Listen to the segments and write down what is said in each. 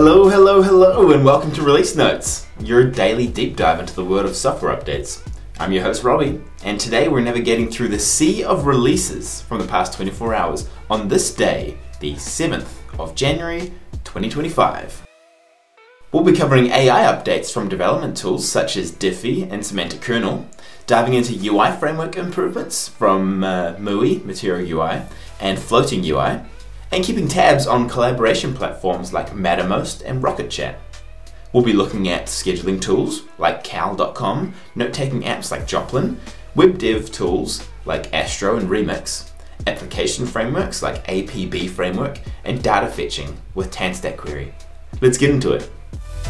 Hello, hello, hello, and welcome to Release Notes, your daily deep dive into the world of software updates. I'm your host, Robbie, and today we're navigating through the sea of releases from the past 24 hours on this day, the 7th of January, 2025. We'll be covering AI updates from development tools such as Diffie and Semantic Kernel, diving into UI framework improvements from MUI, Material UI, and Floating UI, and keeping tabs on collaboration platforms like Mattermost and Rocket Chat. We'll be looking at scheduling tools like Cal.com, note-taking apps like Joplin, web dev tools like Astro and Remix, application frameworks like APB Framework, and data fetching with Tanstack Query. Let's get into it.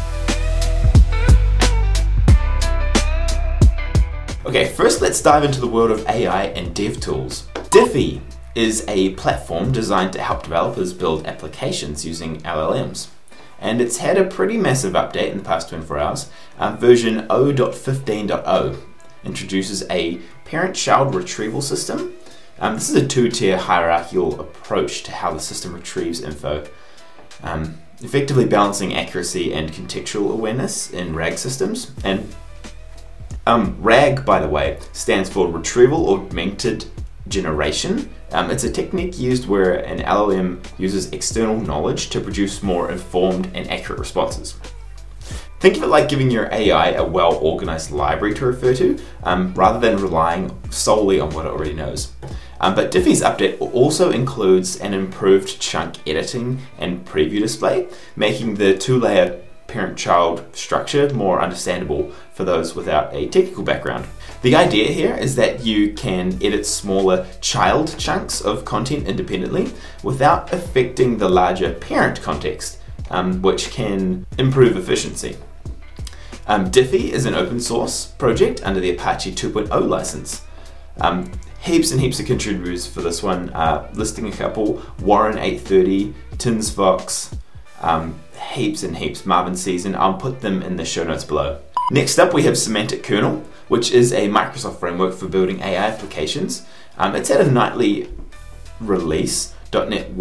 Okay, first let's dive into the world of AI and dev tools. Diffie is a platform designed to help developers build applications using LLMs. And it's had a pretty massive update in the past 24 hours. Version 0.15.0 introduces a parent-child retrieval system. This is a two-tier hierarchical approach to how the system retrieves info, effectively balancing accuracy and contextual awareness in RAG systems. And RAG, by the way, stands for Retrieval Augmented Generation. It's a technique used where an LLM uses external knowledge to produce more informed and accurate responses. Think of it like giving your AI a well-organized library to refer to, rather than relying solely on what it already knows. But Diffie's update also includes an improved chunk editing and preview display, making the two-layer parent-child structure more understandable for those without a technical background. The idea here is that you can edit smaller child chunks of content independently without affecting the larger parent context, which can improve efficiency. Diffie is an open source project under the Apache 2.0 license. Heaps and heaps of contributors for this one, listing a couple: Warren 830, Tinsvox, heaps and heaps, Marvin Season. I'll put them in the show notes below. Next up we have Semantic Kernel, which is a Microsoft framework for building AI applications. It's had a nightly release, .NET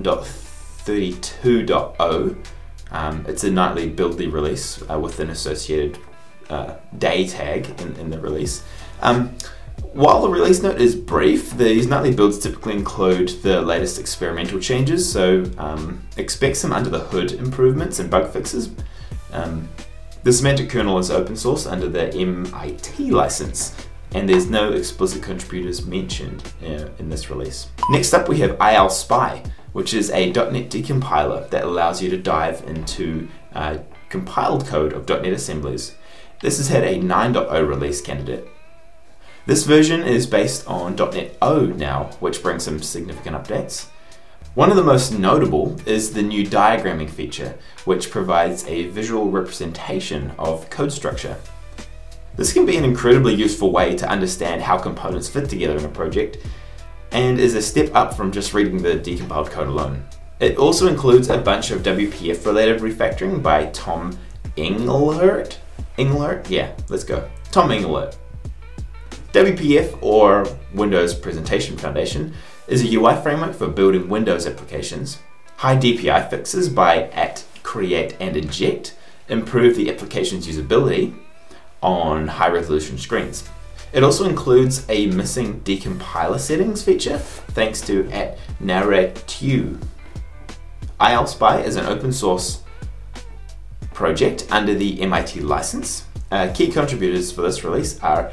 1.32.0. It's a nightly buildly release with an associated day tag in the release. While the release note is brief, these nightly builds typically include the latest experimental changes, so expect some under-the-hood improvements and bug fixes. The Semantic Kernel is open source under the MIT license, and there's no explicit contributors mentioned in this release. Next up we have ILSpy, which is a .NET decompiler that allows you to dive into compiled code of .NET assemblies. This has had a 9.0 release candidate. This version is based on .NET O now, which brings some significant updates. One of the most notable is the new diagramming feature, which provides a visual representation of code structure. This can be an incredibly useful way to understand how components fit together in a project, and is a step up from just reading the decompiled code alone. It also includes a bunch of WPF-related refactoring by Tom Engelhart? Yeah, let's go. Tom Engelhart. WPF, or Windows Presentation Foundation, is a UI framework for building Windows applications. High DPI fixes by @create and inject improve the application's usability on high-resolution screens. It also includes a missing decompiler settings feature thanks to @narratu. ILSpy is an open source project under the MIT license. Key contributors for this release are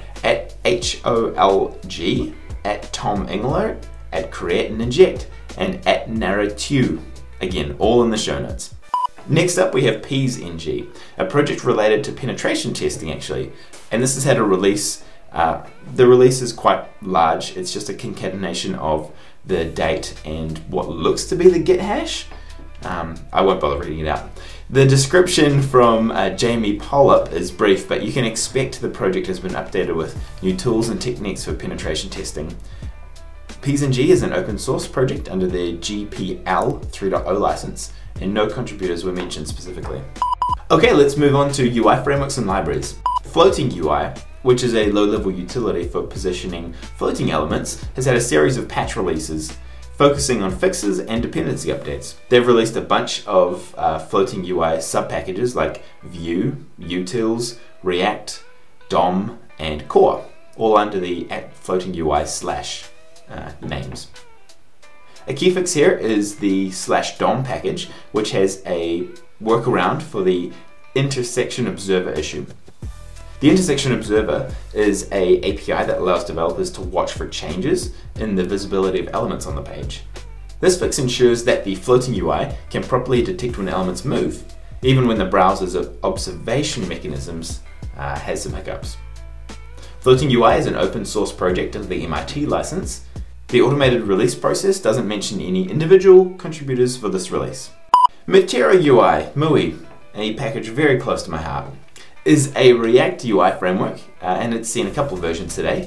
@HOLG, @Tom Engelhart, @create and inject, and @narratu. Again, all in the show notes. Next up we have PeasNG, a project related to penetration testing actually, and this has had a release. The release is quite large. It's just a concatenation of the date and what looks to be the Git hash. I won't bother reading it out. The description from Jamie Pollup is brief, but you can expect the project has been updated with new tools and techniques for penetration testing. PeasNG is an open source project under the GPL 3.0 license, and no contributors were mentioned specifically. Okay, let's move on to UI frameworks and libraries. Floating UI, which is a low-level utility for positioning floating elements, has had a series of patch releases focusing on fixes and dependency updates. They've released a bunch of floating UI sub-packages like Vue, Utils, React, DOM, and Core, all under the floating UI / names. A key fix here is the /DOM package, which has a workaround for the intersection observer issue. The intersection observer is an API that allows developers to watch for changes in the visibility of elements on the page. This fix ensures that the floating UI can properly detect when elements move, even when the browser's observation mechanisms has some hiccups. Floating UI is an open source project under the MIT license. The automated release process doesn't mention any individual contributors for this release. Metero UI, MUI, a package very close to my heart, is a React UI framework, and it's seen a couple of versions today,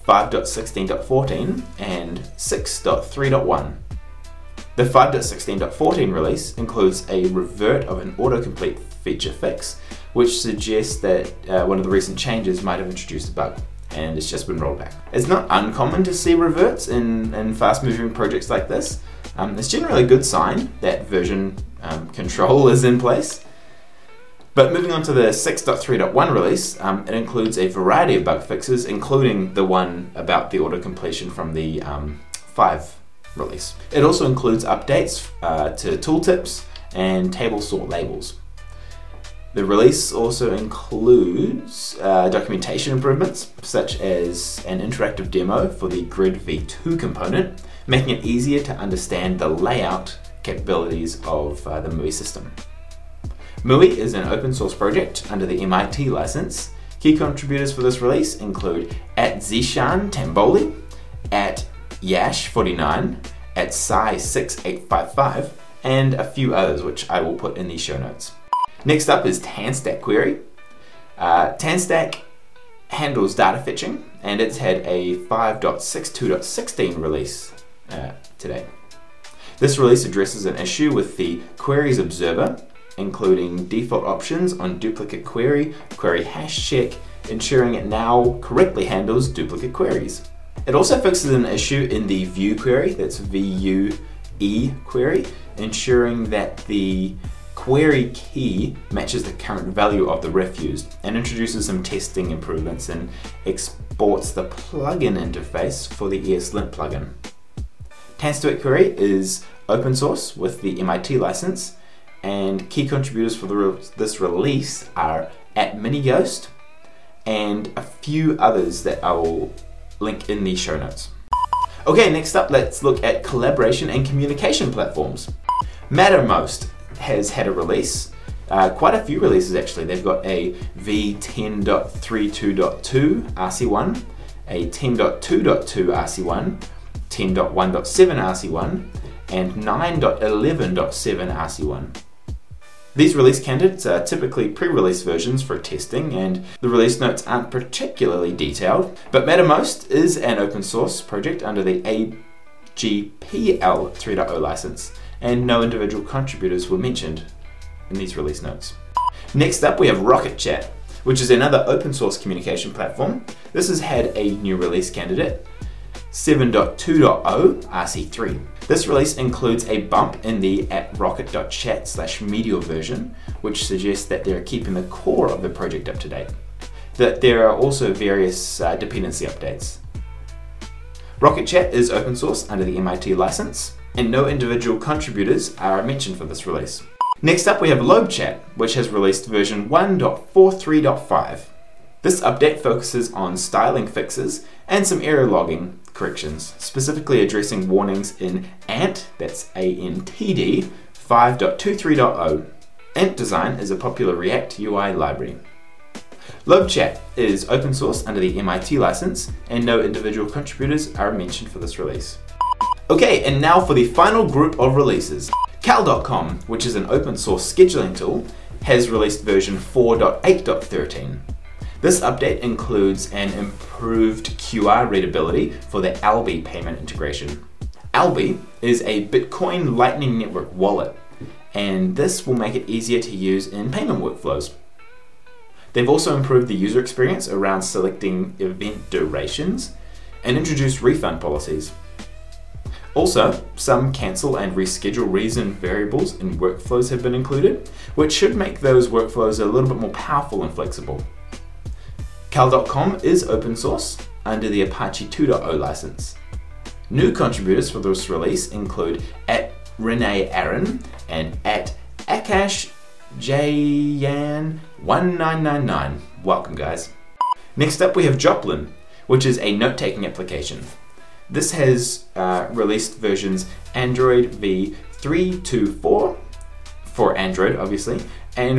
5.16.14 and 6.3.1. The 5.16.14 release includes a revert of an autocomplete feature fix, which suggests that one of the recent changes might have introduced a bug, and it's just been rolled back. It's not uncommon to see reverts in fast-moving projects like this. It's generally a good sign that version control is in place. But moving on to the 6.3.1 release, it includes a variety of bug fixes, including the one about the auto-completion from the 5 release. It also includes updates to tooltips and table sort labels. The release also includes documentation improvements, such as an interactive demo for the Grid v2 component, making it easier to understand the layout capabilities of the MUI system. MUI is an open source project under the MIT license. Key contributors for this release include @Zishan Tamboli, @Yash49, @Sai6855, and a few others which I will put in the show notes. Next up is Tanstack Query. Tanstack handles data fetching, and it's had a 5.62.16 release today. This release addresses an issue with the queries observer, including default options on duplicate query, query hash check, ensuring it now correctly handles duplicate queries. It also fixes an issue in the Vue query, that's VUE query, ensuring that the query key matches the current value of the ref used, and introduces some testing improvements and exports the plugin interface for the ESLint plugin. Tanstack Query is open source with the MIT license, and key contributors for this release are @Minighost and a few others that I will link in the show notes. Okay, next up, let's look at collaboration and communication platforms. Mattermost has had a release, quite a few releases actually. They've got a v10.32.2 RC1, a 10.2.2 RC1, 10.1.7 RC1, and 9.11.7 RC1. These release candidates are typically pre-release versions for testing, and the release notes aren't particularly detailed, but Mattermost is an open source project under the AGPL 3.0 license, and no individual contributors were mentioned in these release notes. Next up, we have Rocket Chat, which is another open source communication platform. This has had a new release candidate, 7.2.0 RC3. This release includes a bump in the @rocket.chat/media version, which suggests that they're keeping the core of the project up to date. That there are also various dependency updates. Rocket Chat is open source under the MIT license, and no individual contributors are mentioned for this release. Next up, we have LobeChat, which has released version 1.43.5. This update focuses on styling fixes and some error logging corrections, specifically addressing warnings in ANT, that's ANTD, 5.23.0. Ant Design is a popular React UI library. LobeChat is open source under the MIT license, and no individual contributors are mentioned for this release. Okay, and now for the final group of releases. Cal.com, which is an open source scheduling tool, has released version 4.8.13. This update includes an improved QR readability for the Alby payment integration. Alby is a Bitcoin Lightning Network wallet, and this will make it easier to use in payment workflows. They've also improved the user experience around selecting event durations and introduced refund policies. Also, some cancel and reschedule reason variables in workflows have been included, which should make those workflows a little bit more powerful and flexible. Cal.com is open source under the Apache 2.0 license. New contributors for this release include @ReneeAaron and @AkashJyan1999. Welcome, guys. Next up, we have Joplin, which is a note-taking application. This has released versions Android v3.2.4 for Android, obviously, and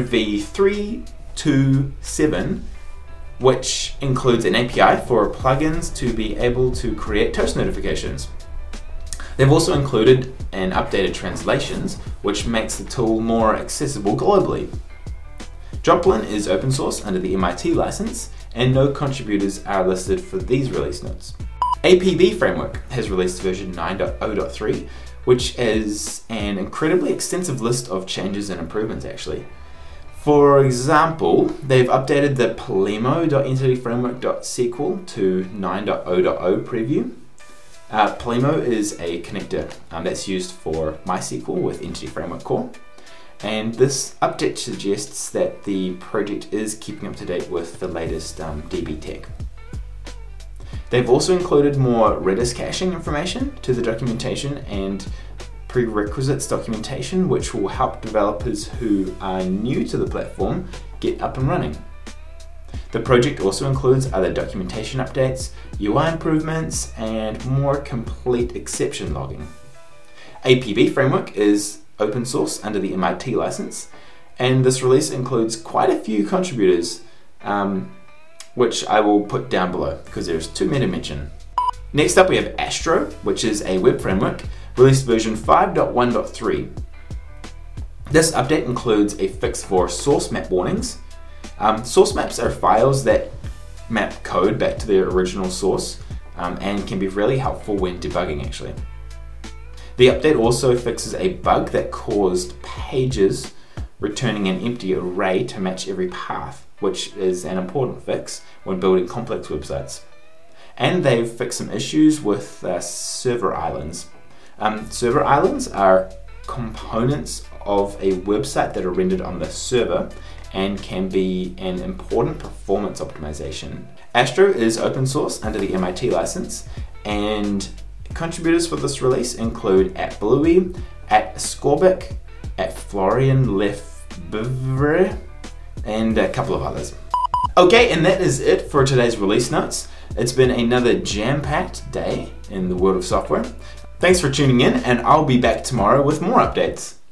v3.2.7, which includes an API for plugins to be able to create toast notifications. They've also included and updated translations, which makes the tool more accessible globally. Joplin is open source under the MIT license, and no contributors are listed for these release notes. APB Framework has released version 9.0.3, which is an incredibly extensive list of changes and improvements, actually. For example, they've updated the Polemo.entityFramework.sql to 9.0.0 preview. Polemo is a connector that's used for MySQL with Entity Framework Core. And this update suggests that the project is keeping up to date with the latest DB tech. They've also included more Redis caching information to the documentation and prerequisites documentation, which will help developers who are new to the platform get up and running. The project also includes other documentation updates, UI improvements, and more complete exception logging. APB Framework is open source under the MIT license, and this release includes quite a few contributors, which I will put down below because there's too many to mention. Next up, we have Astro, which is a web framework, released version 5.1.3. This update includes a fix for source map warnings. Source maps are files that map code back to their original source and can be really helpful when debugging, actually. The update also fixes a bug that caused pages returning an empty array to match every path, which is an important fix when building complex websites. And they've fixed some issues with server islands. Server islands are components of a website that are rendered on the server and can be an important performance optimization. Astro is open source under the MIT license, and contributors for this release include @Bluey, @Scorbic, @FlorianLefebvre, and a couple of others. Okay, and that is it for today's release notes. It's been another jam-packed day in the world of software. Thanks for tuning in, and I'll be back tomorrow with more updates.